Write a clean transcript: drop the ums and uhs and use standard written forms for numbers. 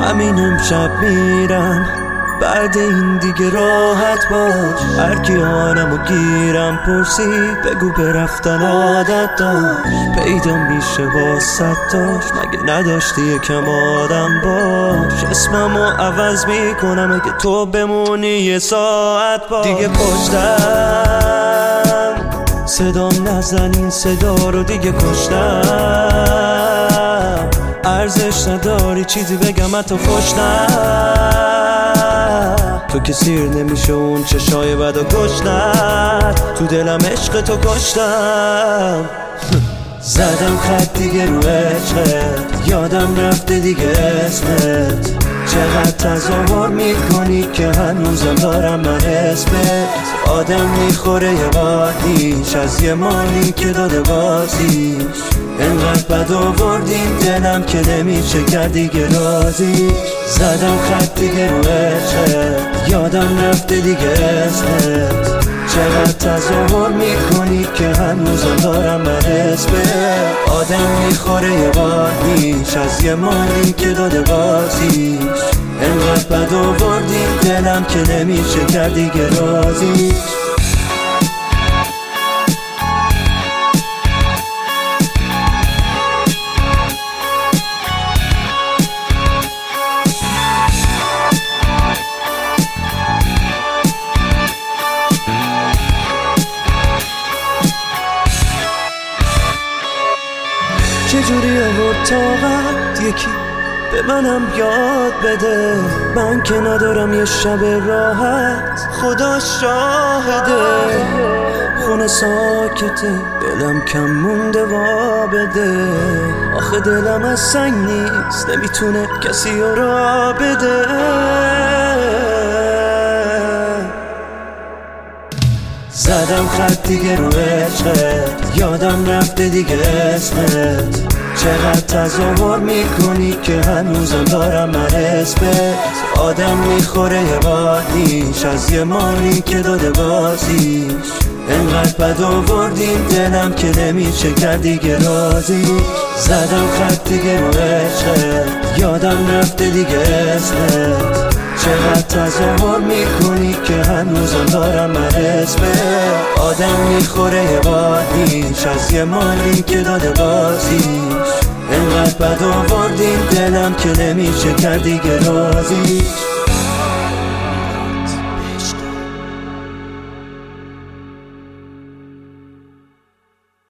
همین امشب میرم، بعد این دیگه راحت باش. هر کی آنمو گیرم پرسید بگو به رفتن عادت داشت. پیدا میشه واسطاش، مگه نداشتی یکم آدم باش. اسممو عوض میکنم اگه تو بمونی یه ساعت باش. دیگه کشتم صدام نزن، این صدا رو دیگه کشتم. ارزش نداری چیزی بگم حتی خوشتم. تو که سیر نمیشه اون چشای بد و گشنت. تو دلم عشق تو کشتم. زدم خط دیگه رو عشقت، یادم رفته دیگه اسمت. چقدر تظاهر میکنی که هنوزم دارم من اسمت. آدم میخوره یه قاطیش از یه مالی که داده بازیش. انقدر بد آوردیم دلم که نمیشه کرد دیگه رازیش. زدم خط دیگه رو عشقت، یادم رفته دیگه اسمت. چقدر تظاهر میکنی که هنوزم دارم من اسمت. آدم میخوره یه قاطیش از یه مالی که داده بازیش. انقدر بد آوردیم دلم که نمیشه کرد دیگه رازیش. چجوری آورد طاقت یکی به منم یاد بده. من که ندارم یه شب راحت، خدا شاهده. خونه ساکته دلم کم مونده وا بده. آخه دلم از سنگ نیست، نمیتونه کسی را بده. زدم خط دیگه رو عشقت، یادم رفته دیگه اسمت. چقدر تظاهر میکنی که هنوزم دارم من اسمت. آدم میخوره یه قاطیش از یه مالی که داده بازیش. انقدر بد آوردیم دلم که نمیشه کرد دیگه رازیش. زدم خط دیگه رو عشقت، یادم رفته دیگه اسمت. چقدر تظاهر میکنی که هنوزم دارم من اسمت. آدم میخوره یه قاطیش از یه مالی که داده بازیش. انقدر بد آوردیم دلم که نمیشه کرد دیگه رازیش.